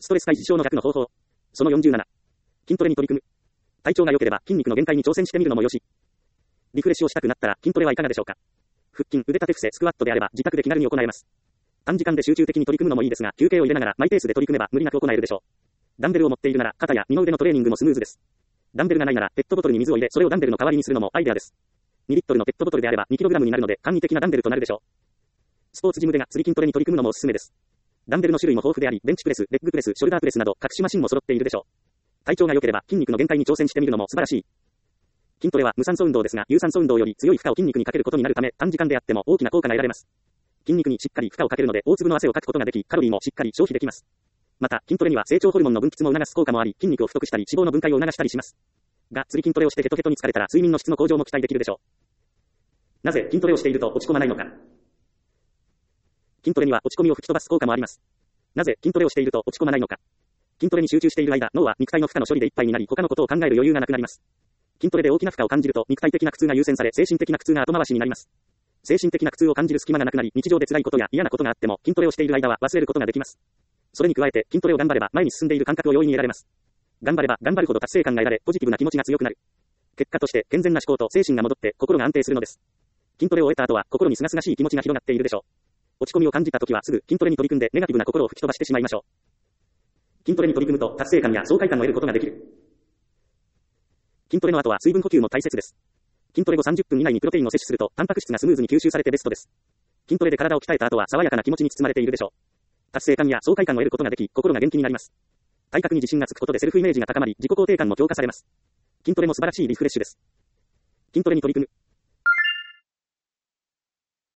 ストレス解消の逆の方法。その47。筋トレに取り組む。体調が良ければ筋肉の限界に挑戦してみるのもよし。リフレッシュをしたくなったら筋トレはいかがでしょうか。腹筋、腕立て伏せ、スクワットであれば自宅で気軽に行えます。短時間で集中的に取り組むのもいいですが、休憩を入れながらマイペースで取り組めば無理なく行えるでしょう。ダンベルを持っているなら肩や二の腕のトレーニングもスムーズです。ダンベルがないならペットボトルに水を入れ、それをダンベルの代わりにするのもアイデアです。2リットルのペットボトルであれば 2kg になるので簡易的なダンベルとなるでしょう。スポーツジムでがっつり筋トレに取り組むのもおすすめです。ダンベルの種類も豊富であり、ベンチプレス、レッグプレス、ショルダープレスなど各種マシンも揃っているでしょう。体調が良ければ筋肉の限界に挑戦してみるのも素晴らしい。筋トレは無酸素運動ですが、有酸素運動より強い負荷を筋肉にかけることになるため、短時間であっても大きな効果が得られます。筋肉にしっかり負荷をかけるので、大粒の汗をかくことができ、カロリーもしっかり消費できます。また、筋トレには成長ホルモンの分泌も促す効果もあり、筋肉を太くしたり、脂肪の分解を促したりします。がっつり筋トレをしてヘトヘトに疲れたら、睡眠の質の向上も期待できるでしょう。なぜ筋トレをしていると落ち込まないのか。筋トレには落ち込みを吹き飛ばす効果もあります。なぜ筋トレをしていると落ち込まないのか。筋トレに集中している間、脳は肉体の負荷の処理でいっぱいになり、他のことを考える余裕がなくなります。筋トレで大きな負荷を感じると、肉体的な苦痛が優先され、精神的な苦痛が後回しになります。精神的な苦痛を感じる隙間がなくなり、日常で辛いことや嫌なことがあっても、筋トレをしている間は忘れることができます。それに加えて、筋トレを頑張れば前に進んでいる感覚を容易に得られます。頑張れば頑張るほど達成感が得られ、ポジティブな気持ちが強くなる。結果として、健全な思考と精神が戻って、心が安定するのです。筋トレを終えた後は、心に清々しい気持ちが広がっているでしょう。落ち込みを感じたときはすぐ筋トレに取り組んでネガティブな心を吹き飛ばしてしまいましょう。筋トレに取り組むと達成感や爽快感を得ることができる。筋トレの後は水分補給も大切です。筋トレ後30分以内にプロテインを摂取すると、タンパク質がスムーズに吸収されてベストです。筋トレで体を鍛えた後は爽やかな気持ちに包まれているでしょう。達成感や爽快感を得ることができ、心が元気になります。体格に自信がつくことでセルフイメージが高まり、自己肯定感も強化されます。筋トレも素晴らしいリフレッシュです。筋トレに取り組む。